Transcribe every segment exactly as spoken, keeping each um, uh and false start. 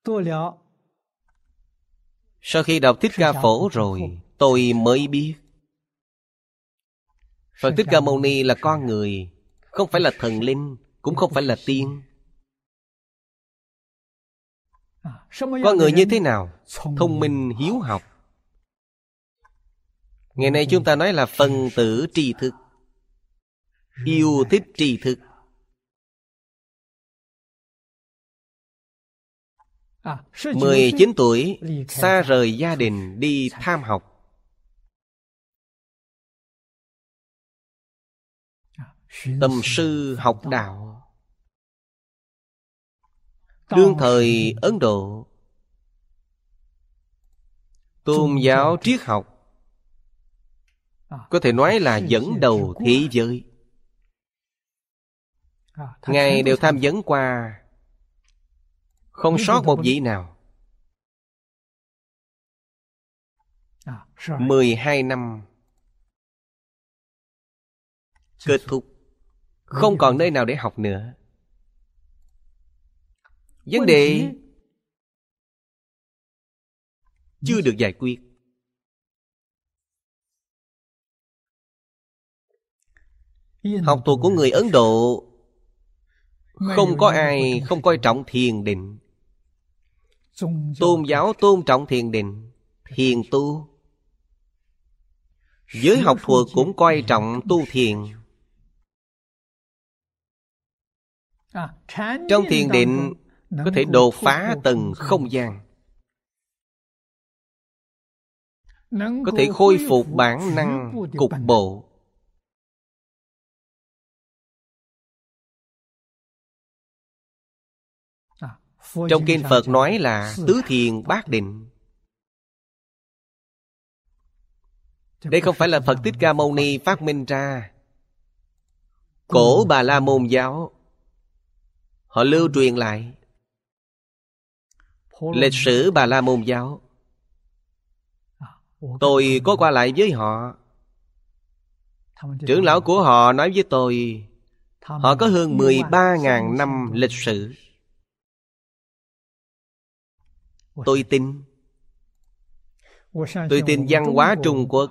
Sau khi đọc Thích Ca Phổ rồi, tôi mới biết Phật Thích Ca Mâu Ni là con người, không phải là thần linh, cũng không phải là tiên. Con người như thế nào? Thông minh, hiếu học. Ngày nay chúng ta nói là phần tử tri thức, yêu thích tri thức. mười chín tuổi xa rời gia đình đi tham học. Tầm sư học đạo. Đương thời Ấn Độ, tôn giáo triết học có thể nói là dẫn đầu thế giới. Ngài đều tham vấn qua, không sót một vị nào. Mười hai năm kết thúc, không còn nơi nào để học nữa. Vấn đề chưa được giải quyết. Học thuật của người Ấn Độ không có ai không coi trọng thiền định. Tôn giáo tôn trọng thiền định, thiền tu. Giới học thuật cũng coi trọng tu thiền. Trong thiền định có thể đột phá tầng không gian, có thể khôi phục bản năng cục bộ. Trong kinh Phật nói là tứ thiền bát định. Đây không phải là Phật Thích Ca Mâu Ni phát minh ra. Cổ Bà La Môn giáo họ lưu truyền lại. Lịch sử Bà La Môn giáo tôi có qua lại với họ. Trưởng lão của họ nói với tôi, họ có hơn mười ba nghìn năm lịch sử. Tôi tin. Tôi tin văn hóa Trung Quốc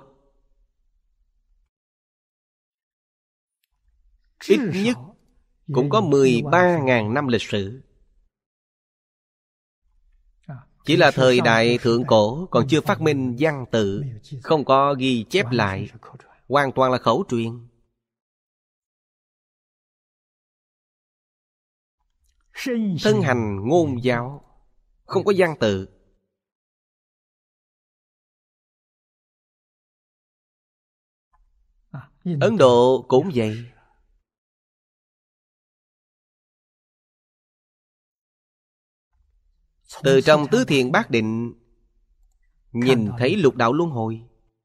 ít nhất cũng có mười ba nghìn năm lịch sử. Chỉ là thời đại thượng cổ còn chưa phát minh văn tự, không có ghi chép lại, hoàn toàn là khẩu truyền. Thân hành ngôn giáo, không có văn tự. Ấn Độ cũng vậy. Từ trong tứ thiền bát định nhìn thấy lục đạo luân hồi.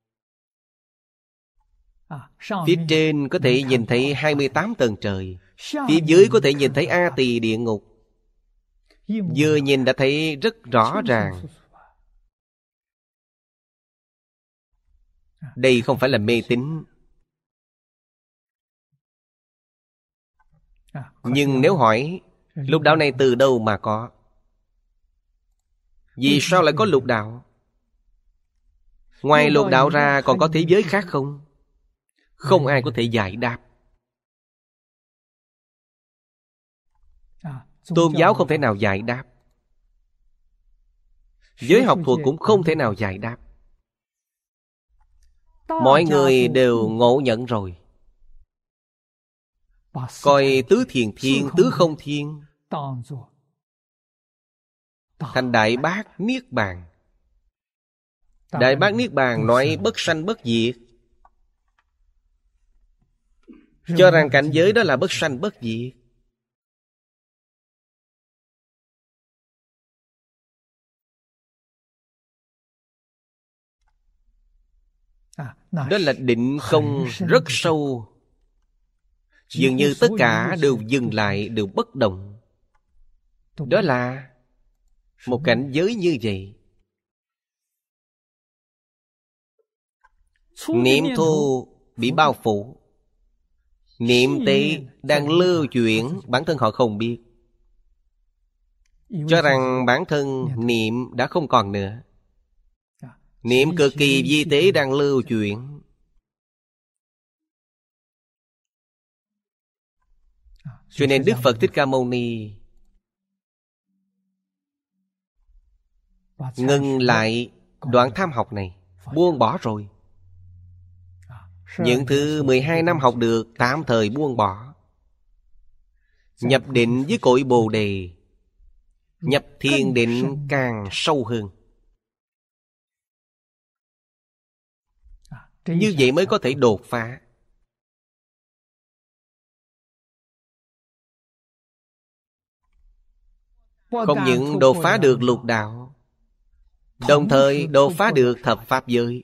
Phía trên có thể nhìn thấy hai mươi tám tầng trời, phía dưới có thể nhìn thấy A Tỳ địa ngục. Vừa nhìn đã thấy rất rõ ràng. Đây không phải là mê tín. Nhưng nếu hỏi lục đạo này từ đâu mà có? Vì sao lại có lục đạo? Ngoài lục đạo ra còn có thế giới khác không? Không ai có thể giải đáp. Tôn giáo không thể nào giải đáp. Giới học thuật cũng không thể nào giải đáp. Mọi người đều ngộ nhận rồi. Coi tứ thiền thiên, tứ không thiên thành Đại Bát Niết Bàn. Đại Bát Niết Bàn nói bất sanh bất diệt, cho rằng cảnh giới đó là bất sanh bất diệt. Đó là định không rất sâu. Dường như tất cả đều dừng lại, đều bất động. Đó là một cảnh giới như vậy. Niệm thô bị bao phủ, niệm tế đang lưu chuyển, bản thân họ không biết. cho rằng bản thân niệm đã không còn nữa. Niệm cực kỳ vi tế đang lưu chuyển. Cho nên Đức Phật Thích Ca Mâu Ni ngừng lại đoạn tham học này, buông bỏ rồi. Những thứ mười hai năm học được tạm thời buông bỏ, nhập định với cội Bồ Đề, nhập thiền định càng sâu hơn. Như vậy mới có thể đột phá. Không những đột phá được lục đạo, đồng thời đột phá được thập pháp giới.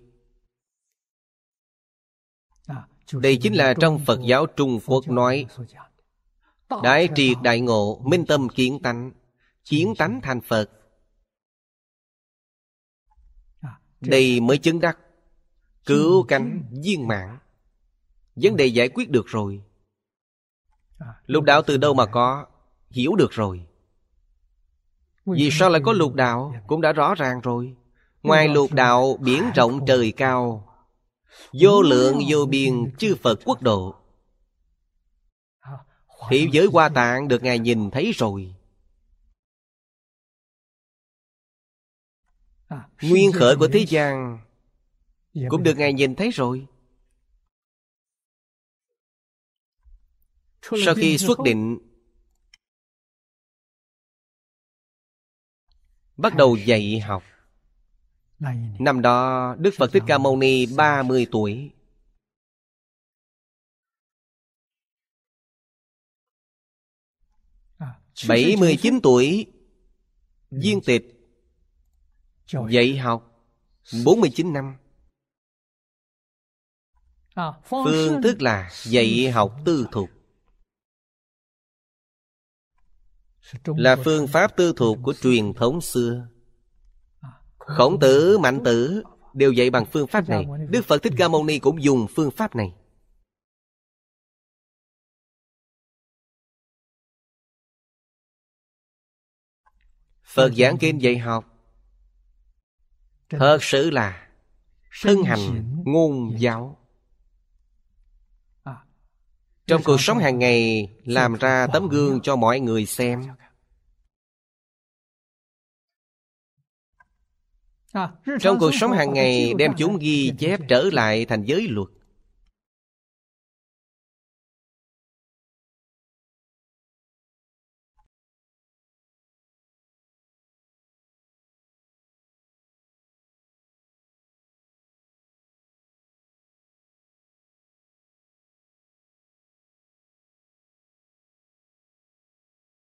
Đây chính là trong Phật giáo Trung Quốc nói đại triệt đại ngộ, minh tâm kiến tánh, kiến tánh thành Phật. Đây mới chứng đắc cứu cánh viên mãn. Vấn đề giải quyết được rồi. Lục đạo từ đâu mà có? Hiểu được rồi. Vì sao lại có lục đạo? Cũng đã rõ ràng rồi. Ngoài lục đạo, biển rộng trời cao, vô lượng vô biên chư Phật quốc độ. Thế giới Hoa Tạng được Ngài nhìn thấy rồi. Nguyên khởi của thế gian cũng được Ngài nhìn thấy rồi. Sau khi xuất định, bắt đầu dạy học. Năm đó Đức Phật Thích Ca Mâu Ni ba mươi tuổi. bảy mươi chín tuổi viên tịch, dạy học bốn mươi chín năm. Phương thức là dạy học tư thục, là phương pháp tư thục của truyền thống xưa. Khổng Tử, Mạnh Tử đều dạy bằng phương pháp này. Đức Phật Thích Ca Mâu Ni cũng dùng phương pháp này. Phật giảng kinh dạy học thật sự là thân hành ngôn giáo. Trong cuộc sống hàng ngày làm ra tấm gương cho mọi người xem. Trong cuộc sống hàng ngày đem chúng ghi chép trở lại thành giới luật.